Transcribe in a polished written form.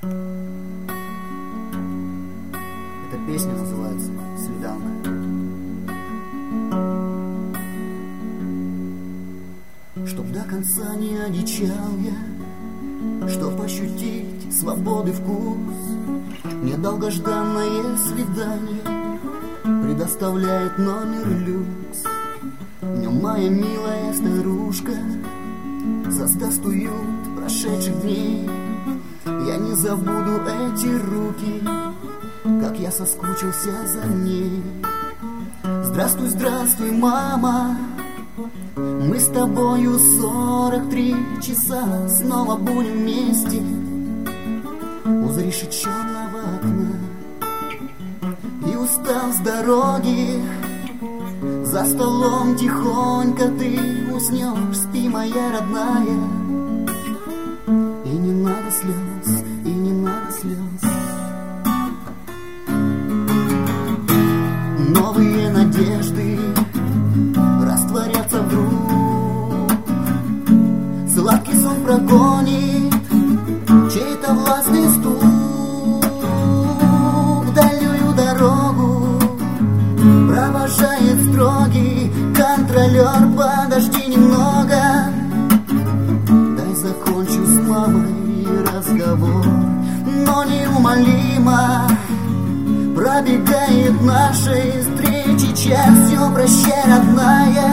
Эта песня называется «Свиданка». Чтоб до конца не одичал я, чтоб ощутить свободы вкус, мне долгожданное свидание предоставляет номер люкс. В нем моя милая старушка создаст уют прошедших дней. Я не забуду эти руки, как я соскучился за ней. Здравствуй, здравствуй, мама, мы с тобою 43 часа снова будем вместе у зарешеченного окна. И устав с дороги, за столом тихонько ты уснешь. Спи, моя родная, и не надо слез, и не надо слез. Новые надежды растворятся вдруг, сладкий сон прогонит чей-то властный стук. Дальнюю дорогу провожает строгий контролер. Подожди немного, дай закончу с мамой разговор. Но неумолимо пробегает нашей встречи час. Все, прощай, родная,